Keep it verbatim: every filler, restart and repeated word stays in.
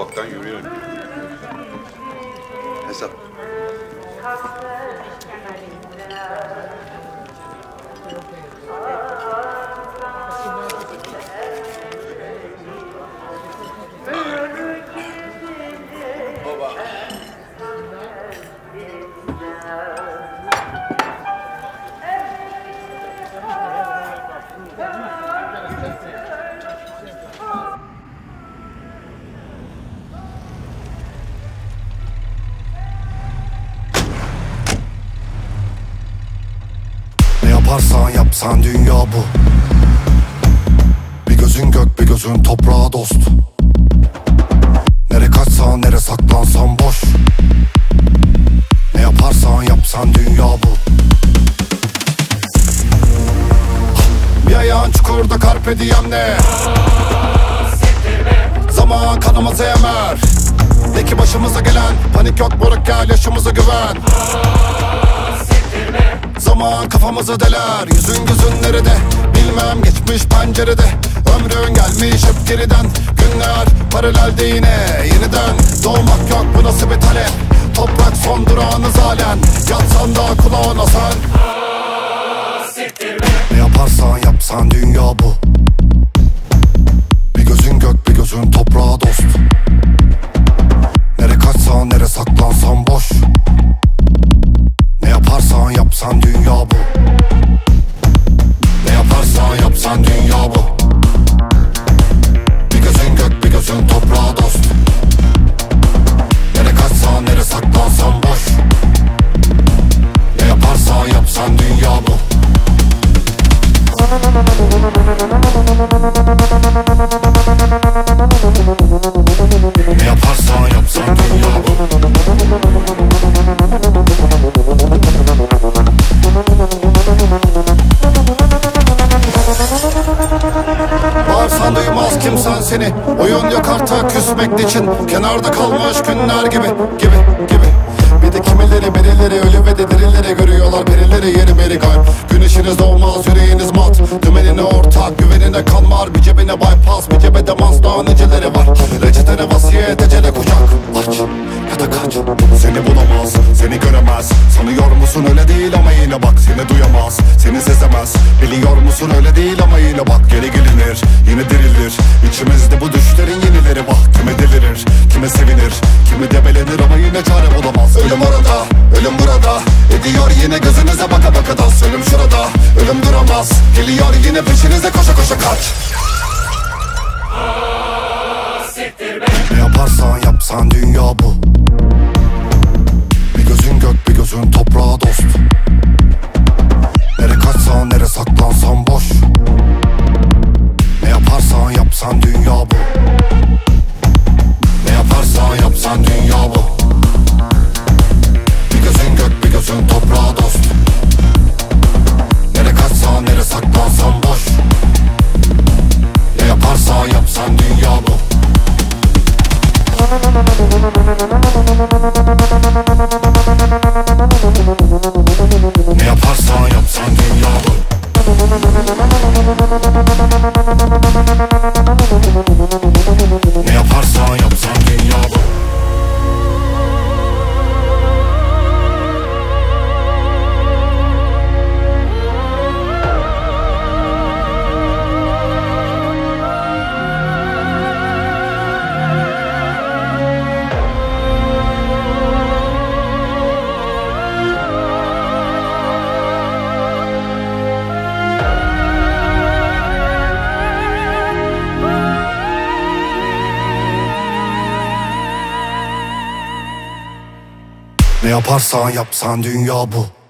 ufaktan yürüyor. Hesap. Baba. Yaparsan yapsan dünya bu. Bir gözün gök bir gözün toprağa dost. Nere kaçsan nere saklansan boş. Ne yaparsan yapsan dünya bu. Bir ayağın çukurda carpe diem ne? Zaman kanımızı emer. De ki başımıza gelen panik yok moruk, gel yaşımıza güven. Zaman kafamızı deler, yüzün gözün nerede bilmem, geçmiş pencerede. Ömrün gelmiş hep geriden, günler paralelde yine yeniden. Doğmak yok, bu nasıl bir talep? Toprak son durağınız halen, yatsan da kulağına sen. Ne yaparsan yapsan dünya bu. Bir gözün gök bir gözün toprağa dost. Nere kaçsan nere saklansan boş. Ne yaparsan yapsan dünya bu. Ne yaparsan yapsan dünya bu. Bir gözün gök bir gözün toprağa dost. Nere kaçsan nere saklansan boş. Ne yaparsan yapsan dünya bu. Ne yaparsan yapsan dünya bu. Bağırsan duymaz kimsen seni. Oyun yok artık küsmek için. Kenarda kalmış günler gibi gibi gibi. Bir de kimileri birileri ölü ve de dirileri görüyorlar, birileri yeri beri kayıp. Güneşiniz doğmaz, yüreğiniz mat. Dümenine ortak, güvenine kan var. Bir cebine bypass, bir cebede mazda niceleri var. Reçetene vasiyet, ecele kucak. Aç ya da kaç, seni bulamaz, seni göremez. Sanıyor musun öyle değil ama yine bak, seni duyamaz, seni sezemez. Biliyor musun öyle değil ama yine bak, geri gelinir, yine dirilir. İçimizde bu düşlerin yenileri bak. Kime delirir, kime sevinir, kimi debelenir ama yine çare bulamaz. Ölüm orada, ölüm burada. Ediyor yine gözünüze baka baka dans. Ölüm şurada, ölüm duramaz. Geliyor yine peşinize koşa koşa kaç. Ne yaparsan yapsan dünya bu. Bir gözün gök bir gözün toprağa dost. Nere kaçsan nere saklansan boş. Ne yaparsan yapsan dünya bu. Ne yaparsan yapsan dünya bu. Bir gözün gök bir gözün toprağa dost. Nere kaçsan nere saklansan boş. Ne yaparsan yapsan dünya bu. Ne yaparsan yapsan dünya bu. Ne yaparsan yapsan dünya bu. Ne yaparsan yapsan dünya bu.